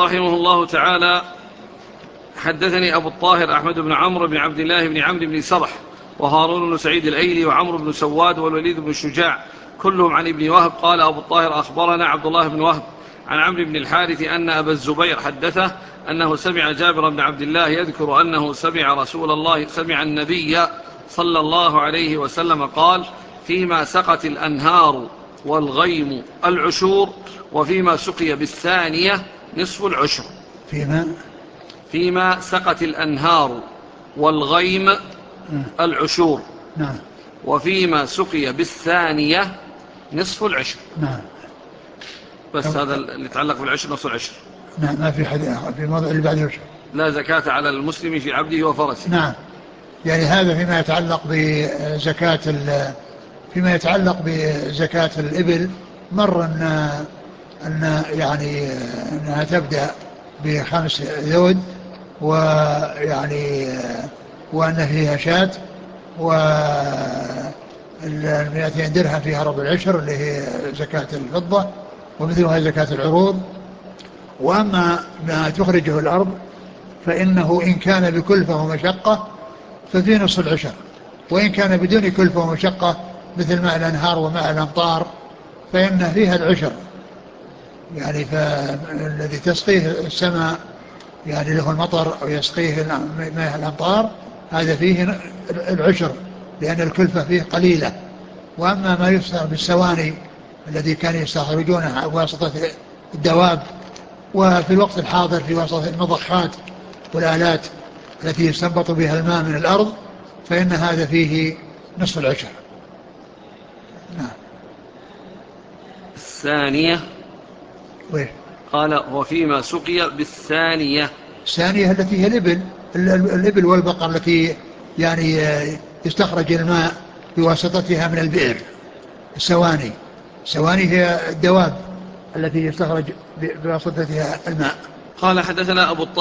رحمه الله تعالى: حدثني أبو الطاهر أحمد بن عمرو بن عبد الله بن عمرو بن سرح وهارون بن سعيد الأيلي وعمرو بن سواد والوليد بن شجاع كلهم عن ابن وهب. قال أبو الطاهر: أخبرنا عبد الله بن وهب عن عمرو بن الحارث أن أبا الزبير حدثه أنه سمع جابر بن عبد الله يذكر أنه سمع النبي صلى الله عليه وسلم قال: فيما سقت الأنهار والغيم العشور، وفيما سقي بالثانية نصف العشر. فيما سقت الأنهار والغيم العشور، نعم. وفيما سقي بالثانية نصف العشر. نعم. بس هذا اللي يتعلق بالعشر، نصف العشر. نعم. ما في حديث في الموضع اللي بعد العشر: لا زكاة على المسلم في عبده وفرسه. نعم. يعني هذا فيما يتعلق بزكاة الإبل. مر أن يعني أنها تبدأ ب5 ذود، ويعني وأن فيها شاة، و200 درهم فيها ربع العشر اللي هي زكاة الفضة، ومثلها زكاة العروض. وأما ما تخرجه الأرض فإنه إن كان بكلفة ومشقة ففيه نصف العشر، وإن كان بدون كلفة ومشقة مثل ماء الأنهار وماء الأمطار فإن فيها العشر. يعني فالذي تسقيه السماء يعني له المطر أو يسقيه ماء الأمطار هذا فيه العشر، لأن الكلفة فيه قليلة. وأما ما يفسر بالسواني الذي كان يستخرجونه بواسطة الدواب، وفي الوقت الحاضر في واسطة المضخات والآلات التي يستنبط بها الماء من الأرض، فإن هذا فيه نصف العشر. نعم. الثانية قال: وفيما سقي بالثانية. الثانية التي هي الإبل والبقر التي يعني يستخرج الماء بواسطتها من البئر. السواني هي الدواب التي يستخرج بواسطتها الماء. قال: حدثنا أبو الطاهر